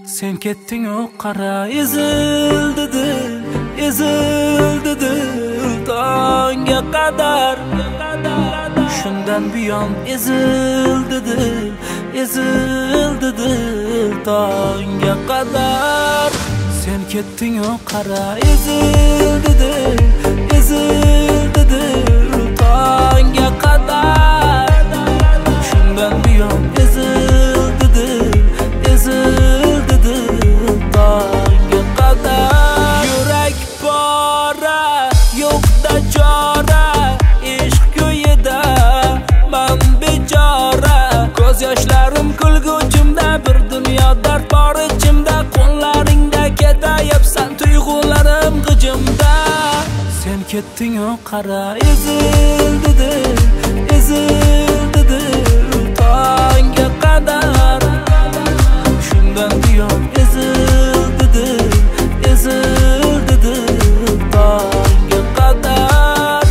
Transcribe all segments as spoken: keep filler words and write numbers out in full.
Sen ketding o qara ezildi dil, ezildi dil tongga qadar. Shundan buyon ezildi dil, ezildi dil tongga qadar. Sen ketding o qara ezildi dil, ezildi dil tongga qadar. Shundan buyon ezildi dil, ezildi dil tongga qadar. Yurak pora, yo'qda chora, ishq ko'yida man bechora. Ko'z yoshlarim kulguchimda, bir dunyo dard bor ichimda. Qo'llaringda ketayapsan, tuyg'ularim g'ijimda. Sen ketding o qara ezildi dil, ezildi dil tongga qadar. Shundan buyon ezildi dil, ezildi dil tongga qadar.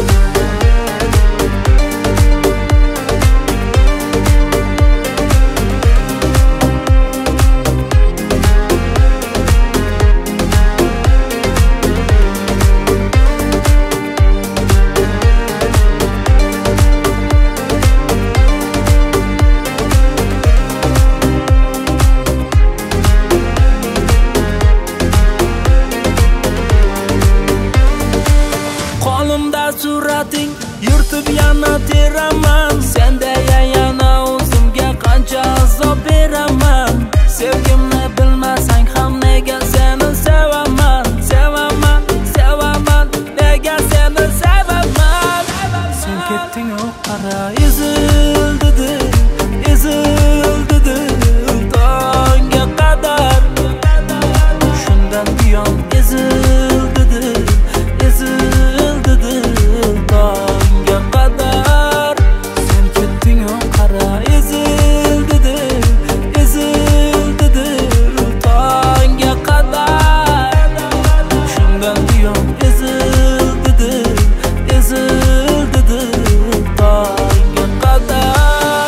Surating yurtib yana teraman, senda yana o'zimga qancha azob beraman. Sevgimni bilmasang ham nega seni sevaman, sevaman, sevaman, nega seni sevaman. Sen ketding o qara ezildi dil, ezildi dil tongga qadar. Shundan buyon ezildi dil, ezildi dil tongga qadar. Sen ketding o qara ezildi dil, ezildi dil tongga qadar. Shundan buyon ezildi dil, ezildi dil tongga qadar.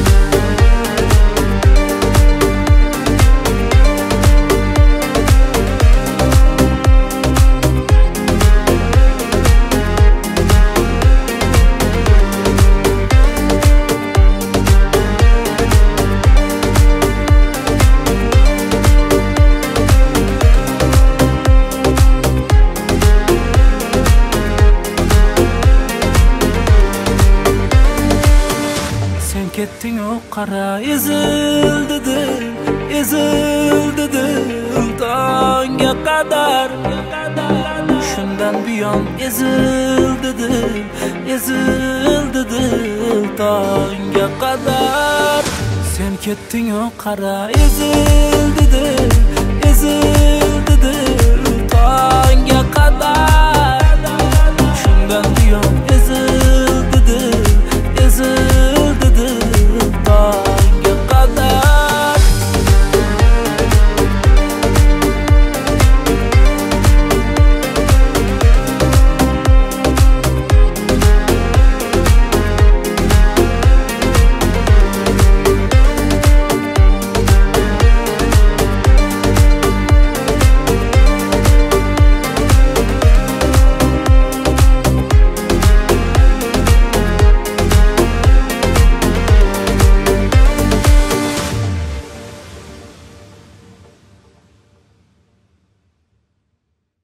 Ketding o qara ezildi dil, ezildi dil tongga qadar. Shundan buyon ezildi dil, ezildi dil tongga qadar. Sen ketding o qara ezildi dil, ezildi dil tongga qadar. Shundan buyon